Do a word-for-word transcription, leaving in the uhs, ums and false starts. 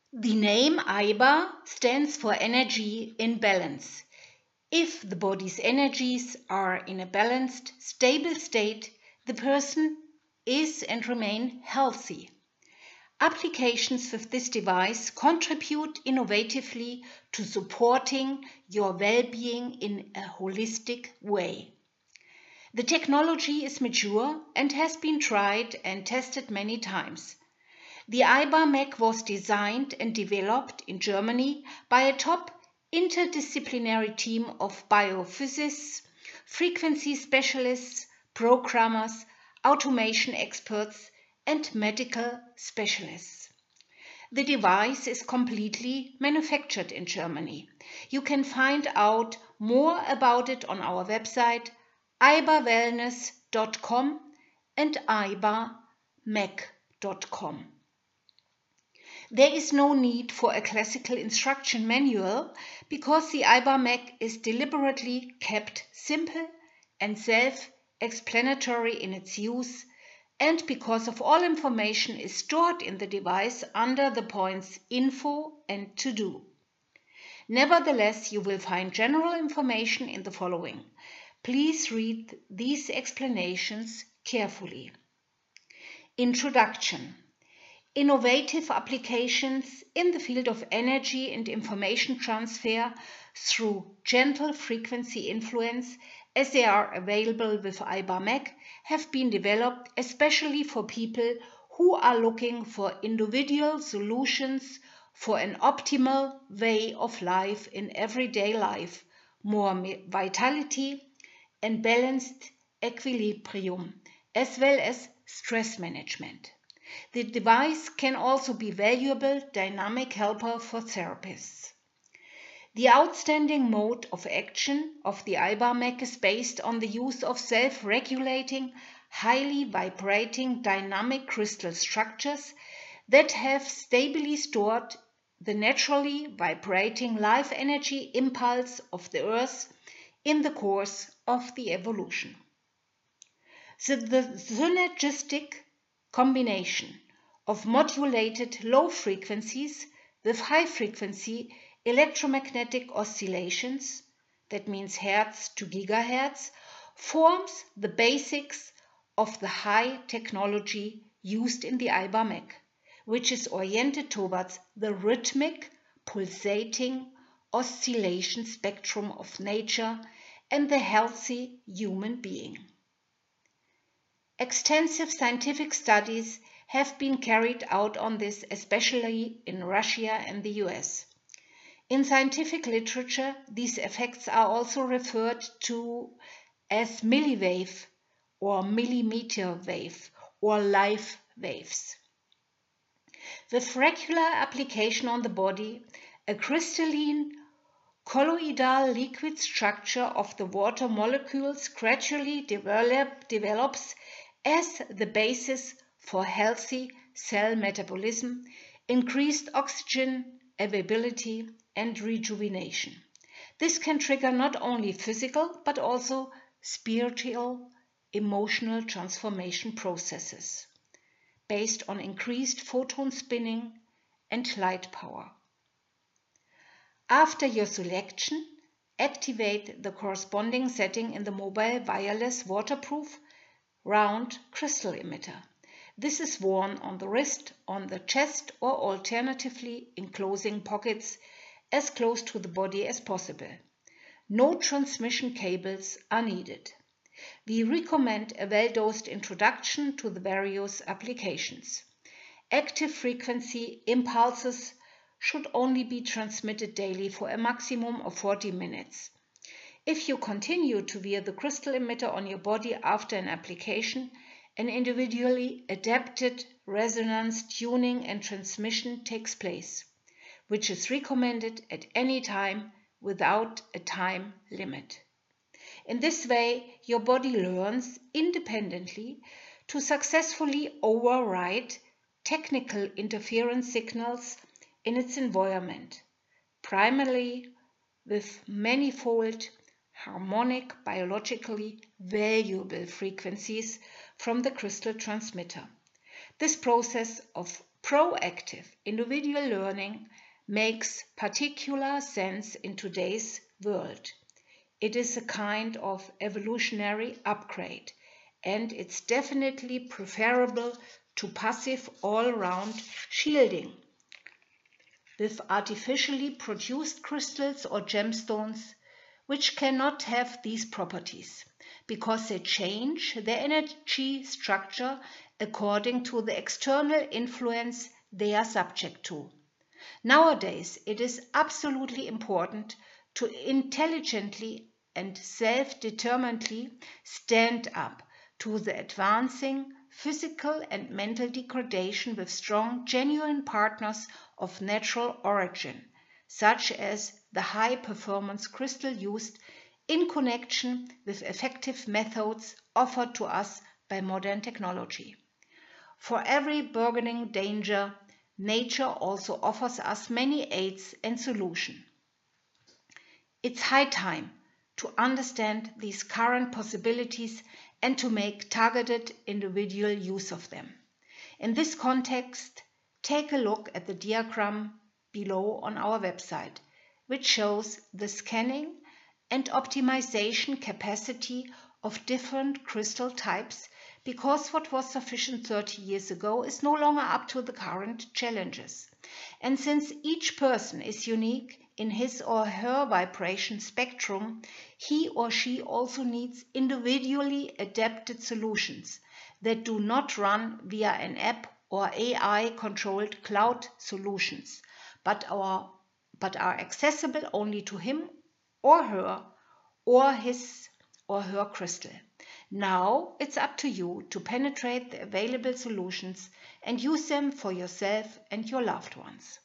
The name I B A stands for energy in balance. If the body's energies are in a balanced, stable state, the person is and remain healthy. Applications with this device contribute innovatively to supporting your well-being in a holistic way. The technology is mature and has been tried and tested many times. The I B A M E C was designed and developed in Germany by a top interdisciplinary team of biophysicists, frequency specialists, programmers, automation experts, and medical specialists. The device is completely manufactured in Germany. You can find out more about it on our website i b a wellness dot com and i b a m e c dot com. There is no need for a classical instruction manual because the I B A M E C is deliberately kept simple and self-explanatory in its use, and because of all information is stored in the device under the points Info and To Do. Nevertheless, you will find general information in the following. Please read these explanations carefully. Introduction. Innovative applications in the field of energy and information transfer through gentle frequency influence, as they are available with I B A M E C, have been developed especially for people who are looking for individual solutions for an optimal way of life in everyday life, more vitality and balanced equilibrium, as well as stress management. The device can also be a valuable dynamic helper for therapists. The outstanding mode of action of the I B A M E C is based on the use of self-regulating, highly vibrating dynamic crystal structures that have stably stored the naturally vibrating life energy impulse of the Earth in the course of the evolution. So the synergistic combination of modulated low frequencies with high frequency electromagnetic oscillations, that means hertz to gigahertz, forms the basics of the high technology used in the I B A M E C, which is oriented towards the rhythmic, pulsating oscillation spectrum of nature and the healthy human being. Extensive scientific studies have been carried out on this, especially in Russia and the U S. In scientific literature, these effects are also referred to as milliwave or millimeter wave or life waves. With regular application on the body, a crystalline colloidal liquid structure of the water molecules gradually develop, develops as the basis for healthy cell metabolism, increased oxygen availability, and rejuvenation. This can trigger not only physical but also spiritual, emotional transformation processes based on increased photon spinning and light power. After your selection, activate the corresponding setting in the mobile wireless waterproof round crystal emitter. This is worn on the wrist, on the chest, or alternatively in clothing pockets as close to the body as possible. No transmission cables are needed. We recommend a well-dosed introduction to the various applications. Active frequency impulses should only be transmitted daily for a maximum of forty minutes. If you continue to wear the crystal emitter on your body after an application, an individually adapted resonance tuning and transmission takes place, which is recommended at any time without a time limit. In this way, your body learns independently to successfully override technical interference signals in its environment, primarily with manifold harmonic biologically valuable frequencies from the crystal transmitter. This process of Proactive individual learning makes particular sense in today's world. It is a kind of evolutionary upgrade, and it's definitely preferable to passive all-round shielding. With artificially produced crystals or gemstones, which cannot have these properties, because they change their energy structure according to the external influence they are subject to. Nowadays, it is absolutely important to intelligently and self-determinedly stand up to the advancing physical and mental degradation with strong, genuine partners of natural origin, such as the high-performance crystal used in connection with effective methods offered to us by modern technology. For every burgeoning danger, nature also offers us many aids and solutions. It's high time to understand these current possibilities and to make targeted individual use of them. In this context, take a look at the diagram below on our website, which shows the scanning and optimization capacity of different crystal types, because what was sufficient thirty years ago is no longer up to the current challenges. And since each person is unique in his or her vibration spectrum, he or she also needs individually adapted solutions that do not run via an app or A I-controlled cloud solutions, but are, but are accessible only to him or her or his or her crystal. Now it's up to you to penetrate the available solutions and use them for yourself and your loved ones.